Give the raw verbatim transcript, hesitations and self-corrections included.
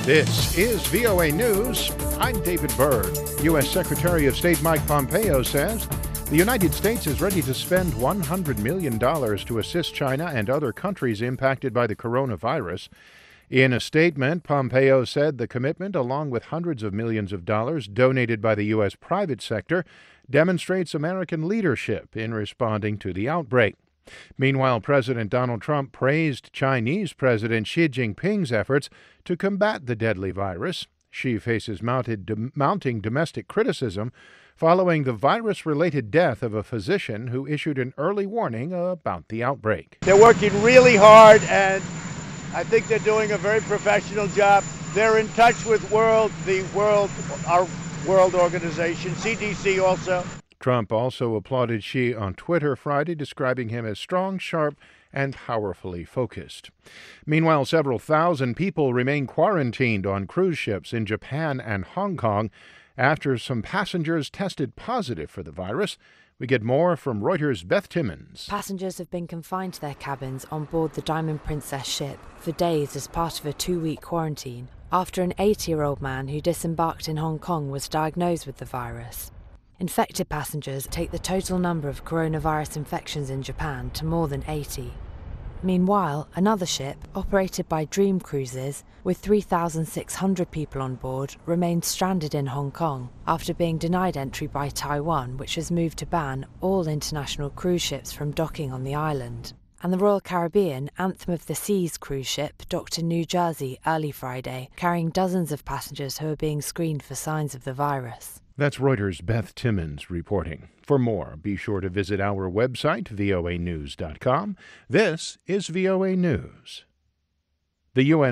This is V O A News. I'm David Byrd. U S. Secretary of State Mike Pompeo says the United States is ready to spend one hundred million dollars to assist China and other countries impacted by the coronavirus. In a statement, Pompeo said the commitment, along with hundreds of millions of dollars donated by the U S private sector, demonstrates American leadership in responding to the outbreak. Meanwhile, President Donald Trump praised Chinese President Xi Jinping's efforts to combat the deadly virus. Xi faces mounted, mounting domestic criticism following the virus-related death of a physician who issued an early warning about the outbreak. They're working really hard, and I think they're doing a very professional job. They're in touch with world, the world, our world organization, C D C also. Trump also applauded Xi on Twitter Friday, describing him as strong, sharp, and powerfully focused. Meanwhile, several thousand people remain quarantined on cruise ships in Japan and Hong Kong after some passengers tested positive for the virus. We get more from Reuters' Beth Timmons. Passengers have been confined to their cabins on board the Diamond Princess ship for days as part of a two-week quarantine after an eighty-year-old man who disembarked in Hong Kong was diagnosed with the virus. Infected passengers take the total number of coronavirus infections in Japan to more than eighty. Meanwhile, another ship, operated by Dream Cruises, with three thousand six hundred people on board, remained stranded in Hong Kong after being denied entry by Taiwan, which has moved to ban all international cruise ships from docking on the island. And the Royal Caribbean Anthem of the Seas cruise ship docked in New Jersey early Friday, carrying dozens of passengers who are being screened for signs of the virus. That's Reuters' Beth Timmons reporting. For more, be sure to visit our website, V O A news dot com. This is V O A News. The U N